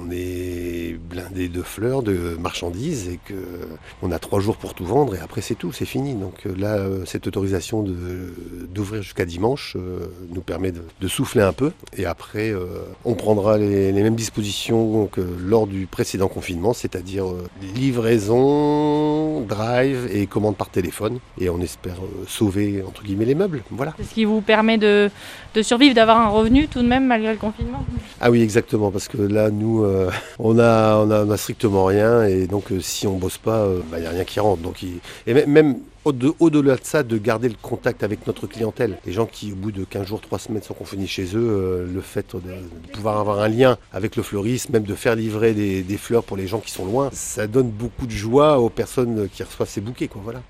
on est blindé de fleurs, de marchandises et qu'on a 3 jours pour tout vendre et après c'est tout, c'est fini. Donc là, cette autorisation d'ouvrir jusqu'à dimanche nous permet de souffler un peu et après on prendra les mêmes dispositions que lors du précédent confinement, c'est-à-dire livraison, drive et commande par téléphone et on espère sauver entre guillemets les meubles, voilà. C'est ce qui vous permet de survivre, d'avoir un revenu tout de même malgré le confinement. Ah oui, exactement, parce que là, nous, on a strictement rien, et donc si on bosse pas, il n'y a rien qui rentre. Donc, et même au-delà de ça, de garder le contact avec notre clientèle. Les gens qui, au bout de 15 jours, 3 semaines, sont confinés chez eux, le fait de pouvoir avoir un lien avec le fleuriste, même de faire livrer des fleurs pour les gens qui sont loin, ça donne beaucoup de joie aux personnes qui reçoivent ces bouquets, quoi, voilà.